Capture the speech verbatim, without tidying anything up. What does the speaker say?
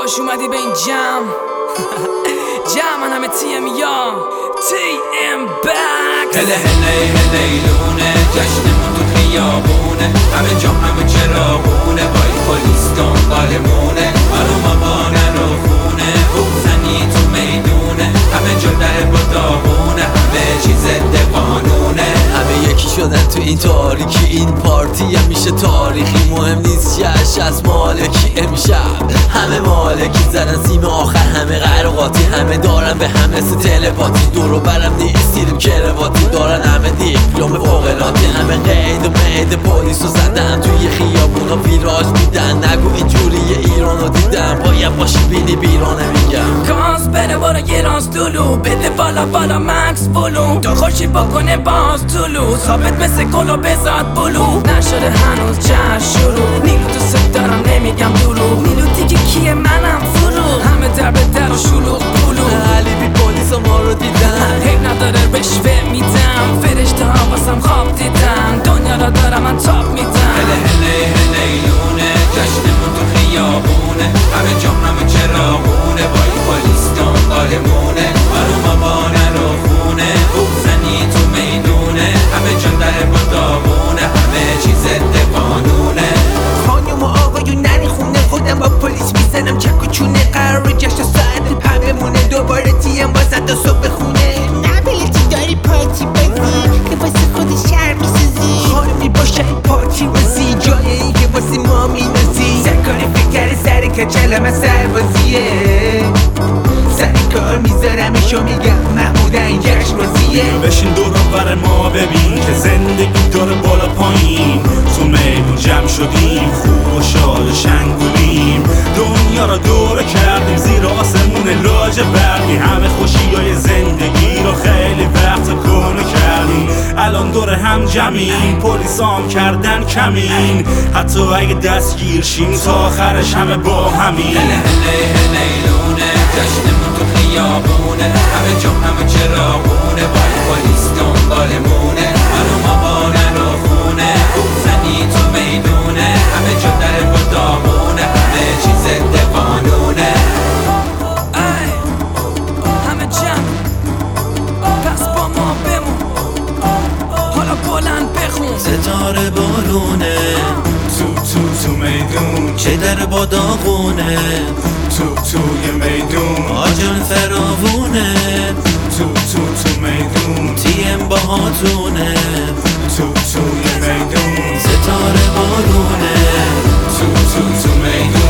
خوش اومدی به این جمع جمع من همه تی ام یا تی ام بکس هله هله هلیلونه جشنمون تو خیابونه همه جا همه چراغونه بای پلیس دنبالمونه آروم آبا نرو خونه بوزنی تو میدونه همه جا در با داغونه همه چیز ضد قانونه همه یکی شدن تو این تاریکی این پارتی هم میشه تاریخی مهم نیست شش از مالکی امشب همه مالکی زدن سیم آخر همه قرقاتی همه دارن به همه مثل تلپاتی دورو برم نیستیریم کرواتی دارن همه دیپلوم فوقلاتی همه قید و مید پلیسو زدن توی خیابونا ویراج میدن نگو اینجوری ایرانو دیدم باید باشی بینی بیرانه میگم کاز بره بارا یه راز دلو بده بالا بالا مکس بلو تا خوشی بکنه باز طلو ثابت مثل گلو بزاد بلو نشده هنوز جشن شروع نیلو تو ست دارم نمیگم دروغ نیلو دیگه کیه منم فرو همه در به در و شلوغ پلو علی بی پلیس ما رو دیدن حیب نداره رشوه میدم فرشته ها واسم خواب دیدن دنیا را دارم من تاپ میدم هله هله هلیلونه جشنمون تو خیابونه همه جا همه چراغونه بای پلیس دنبالمونه آروم آبا نرو خونه بوزنی تو میدونه همه جا در با داغونه همه چیز ضد قانونه خانم و آقایون نری خونه خودم با پلیس میزنم چک و چونه قرار جشن ساعت پا بمونه دوباره تیم بازد تا صبح خونه نبیلتی داری پارتی بازی که واسه خود شهر میسازی خانمی باشه پارتی بازی جای این که واسه ما مینازی سرکاری فکر سر کچلم سربازیه سر کار میذارمشو میگم محمود این جشن بازیه بشین دور بر ما ببین که زندگی داره بالا پایین تو میدون جمع شدیم خوب و شاد و شنگولیم دنیا را دور کردیم زیر آسمون لاج برقی همه خوشیای زندگی رو خیلی وقت کنه کردیم الان دور هم جمعیم پلیسام کردن کمین حتی اگه دستگیر شیم تا آخرش همه با همین هله هله هلیلونه جشنمون تو خیابونه همه جا همه چراغونه بای پلیس دنبالمونه آروم آبا نرو خونه بوزنی تو میدونه همه جا در با داغونه همه چیز ضد قانونه ای همه جمع پس با ما بمون حالا بلند بخون ستاره بارونه تو تو تو میدون چه در با داغونه تو توی میدون آجان فراوونه تو تو تو میدون تیم باهاتونه تو توی میدون ستاره بارونه تو تو تو میدون